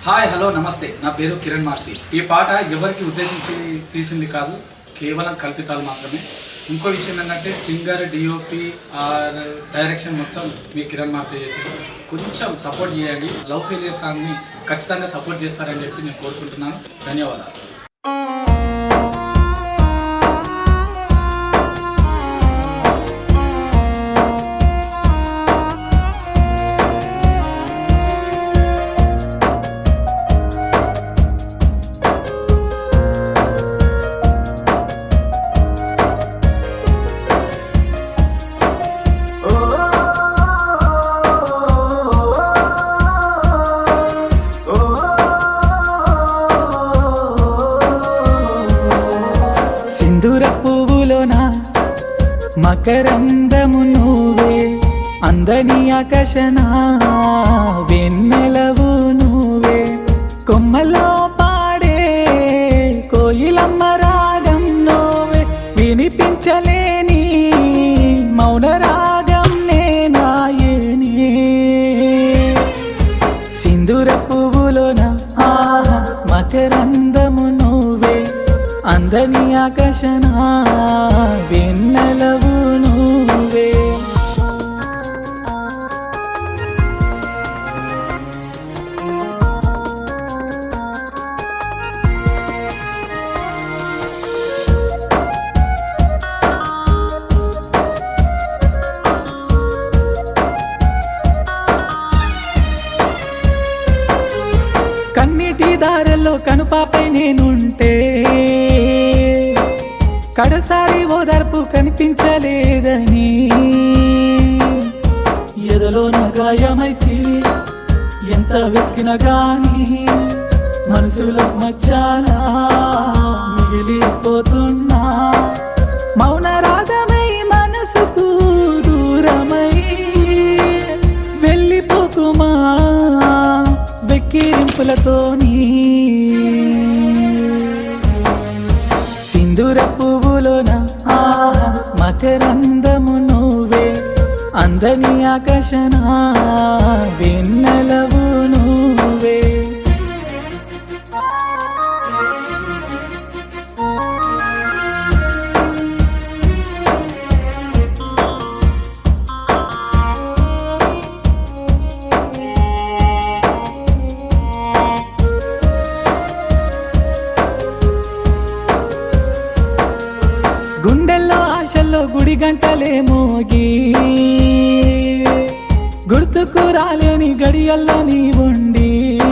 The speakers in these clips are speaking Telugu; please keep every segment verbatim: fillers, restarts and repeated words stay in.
హాయ్ హలో నమస్తే, నా పేరు కిరణ్ మార్తి. ఈ పాట ఎవరికి ఉద్దేశించి తీసింది కాదు, కేవలం కల్పితాలు మాత్రమే. ఇంకో విషయం ఏంటంటే సింగర్, డిఓపి ఆర్ డైరెక్షన్ మొత్తం మీ కిరణ్ మార్తి చేశారు. కొంచెం సపోర్ట్ చేయండి. లవ్ ఫెయిలియర్ సాంగ్ని ఖచ్చితంగా సపోర్ట్ చేస్తారని చెప్పి నేను కోరుకుంటున్నాను. ధన్యవాదాలు. సింధూర పువ్వులోన మకరందము నువ్వే, అందని ఆకాశన వెన్నెలవు నువ్వే, కొమ్మలో పాడే కోయిలమ్మ రాగం నువ్వే, వినిపించలేని మౌన రాగం నేనాయనే. సింధూర పువ్వులోన మకరందము నువ్వే, అందని ఆకాశన వెన్నెలవు నువ్వే. కన్నీటి దారిలో కనుపాపై నేనుంటే, కడసారి ఓదార్పు కనిపించలేదని ఎదలో నా గాయమైతే ఎంత వెతికిన గాని మనసులో మచ్చాలా మిగిలిపోతున్నా. మౌన రాగమై మనసుకు దూరమై వెళ్ళిపోకుమా వెక్కిరింపులతోని. సింధూర పువ్వులోన మకరందము నువ్వే, అందని ఆకాశన వెన్నెలవు నువ్వే. గుండెల్లో ఆశల్లో గుడి గంటలే మోగి, గుర్తుకు రాలేని గడియల్లో నీ ఉండి,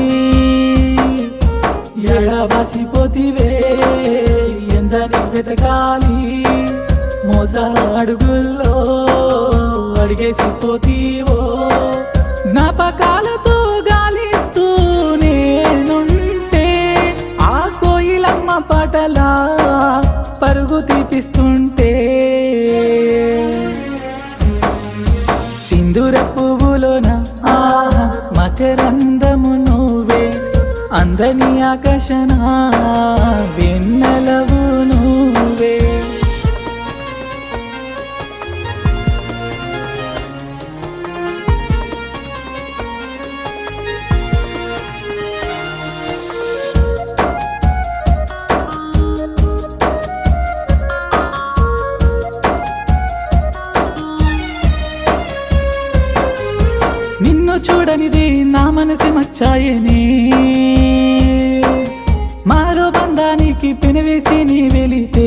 ఎడబాసిపోతివే ఎందని వెతకాలి, మోసాల అడుగుల్లో అడిగేసిపోతీవో, జ్ఞాపకాలతో గాలిస్తూ నేనుంటే ఆ కోయిలమ్మ పాటలా పరుగు తీపిస్తుంటే. సింధూర పువ్వులోన మకరందము నువ్వే, అందని ఆకాశన వెన్నెలవు నువ్వే. నిన్ను చూడనిది నా మనసు మచ్చాయనే, మారో బంధానికి పెనవేసి నీ వెళితే,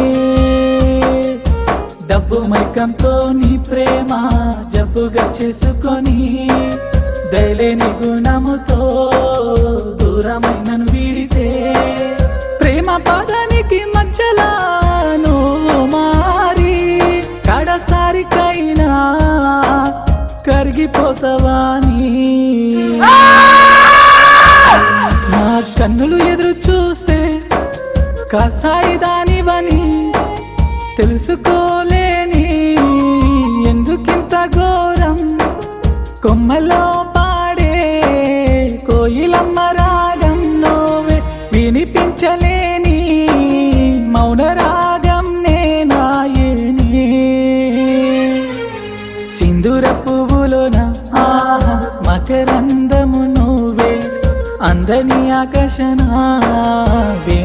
డబ్బు మైకంతో నీ ప్రేమ జబ్బుగా చేసుకొని, దయలేని గుణముతో దూరమైనను వీడితే, ప్రేమ పదానికి మధ్యలా నువ్వు మారి కడసారికైనా కరిగిపోతావాని. నా కన్నులు ఎదురు చూస్తే కాసాయి దానివని తెలుసుకోలేని ఎందుకింత ఘోరం, కొమ్మలో పాడే కోయిలమ్మ రాగం నువ్వే, వినిపించలేని మౌన రాగం నేనాయనే. సింధూర పువ్వులోన మకరందము నువ్వే, అంద అందని ఆకర్షణ